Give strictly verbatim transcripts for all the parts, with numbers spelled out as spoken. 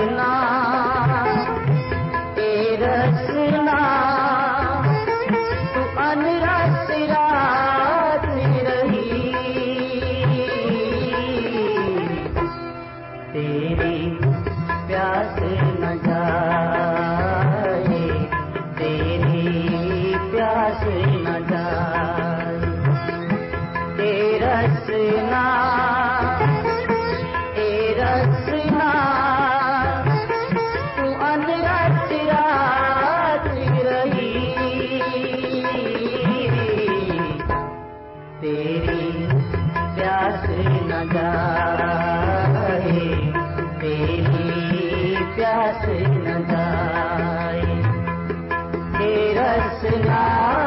रसना ए रसना तू अनरस रात रही, तेरी प्यास न जाए, तेरी प्यास न जाए। ए रसना ए रसना तू अनरस रात रही, तेरी प्यास न जाए, तेरी प्यास न जाए। ए रसना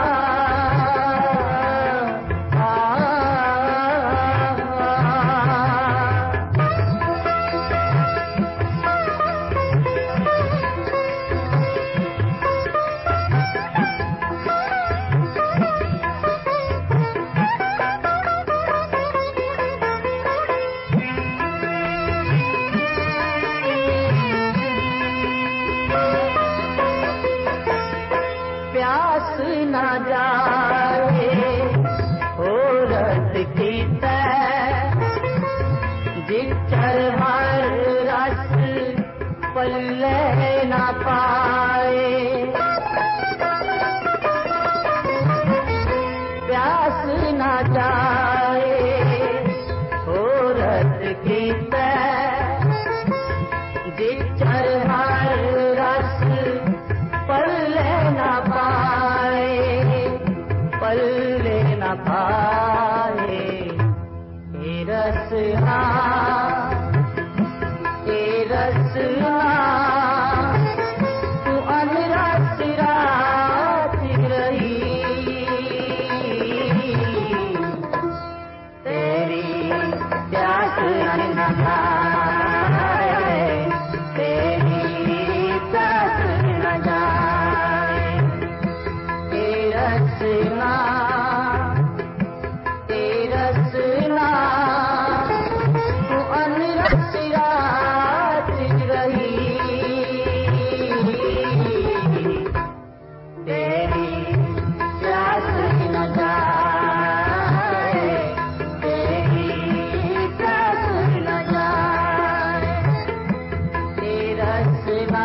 प्यास न जाए ओ रस की तय, जिचर हर रस पल्ले न पाए। प्यास न जाए ओ रस की तय, जिचर हर रस पल्ले न पाए, पल्ले न पाए। ए रसना ए रसना तू अनरस रात रही, तेरी प्यास न जाए, तेरी प्यास न जाए। ए रसना ए रसना तू अनरस रात रही, तेरी प्यास न जाए, तेरी प्यास न जाए। ए रसना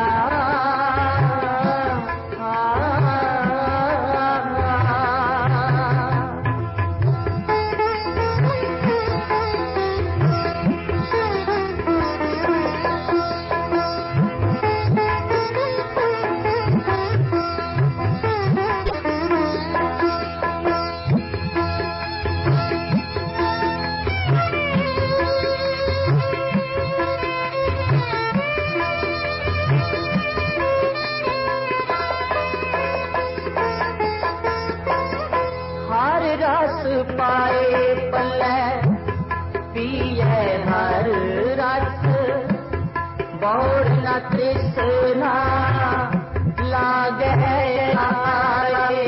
हर रस पाए पल्ले पिए हर रस, बौर न तृष्णा लागे आए।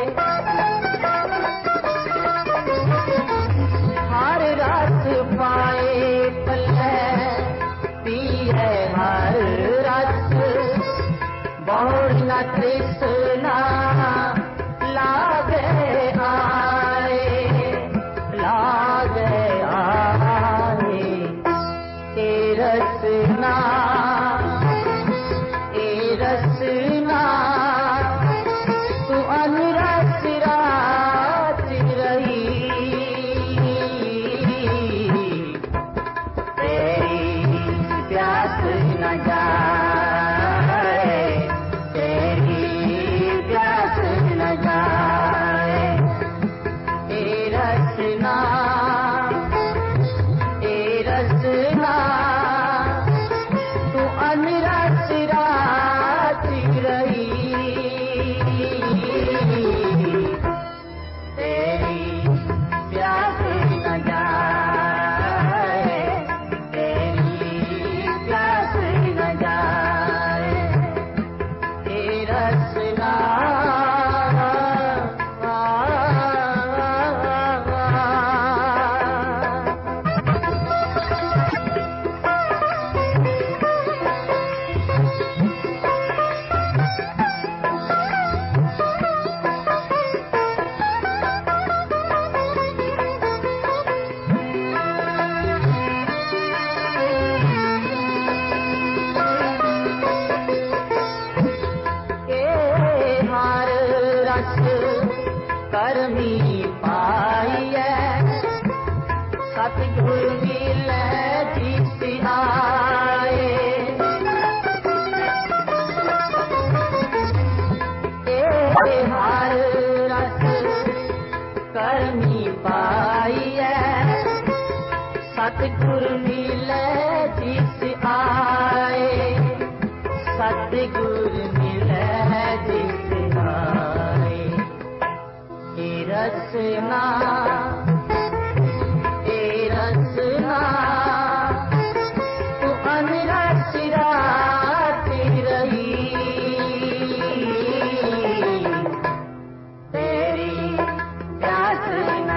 हर रस पाए पल्ले पिए हर रस, बौर न तृष्णा लागे आए, लागे आए। ए रसना ए रसना तू अनरस रात रही, तेरी प्यास न जाए, तेरी सतगुर मिले जिस आए। ए हर रस करनी पाइए, सतगुर मिले जिस आए। सतगुर मिले जिस आए। ए रसना ए रसना तू अनरस रात रही। तेरी प्यास न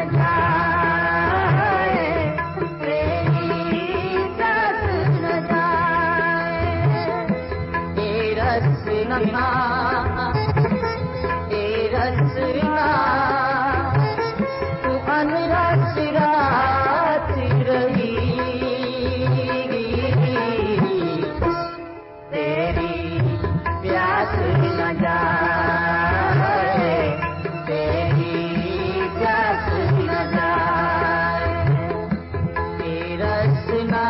जाए, तेरी प्यास न जाए। ए रसना ए रसना तू अनरस रात रही। तेरी प्यास न जाए, तेरी प्यास न जाए। ए रसना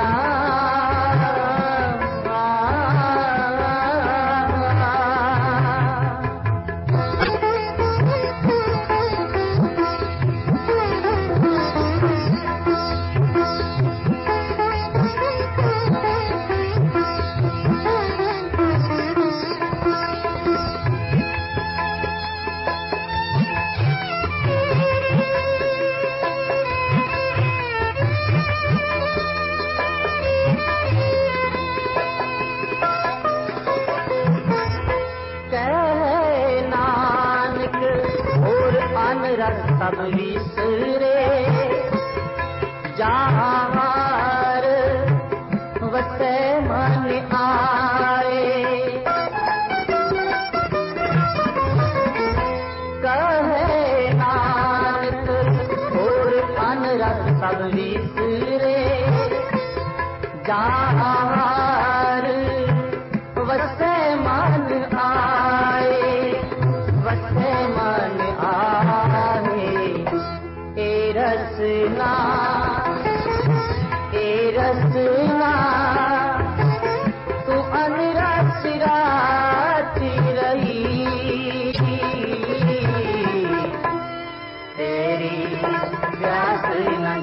रस सब विसरे, जहार वसे मन आए। कहे नानक और अनरस सब विसरे, जहार वसे मन आए। वसे मन आए। ए रसना ए रसना तू अनरस रात रही। तेरी प्यास न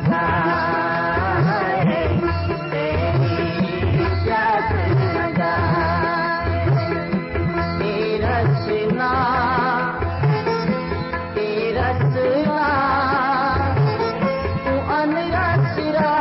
जाए, तेरी प्यास न जाए। ए रसना ए रसना तू अनरस रात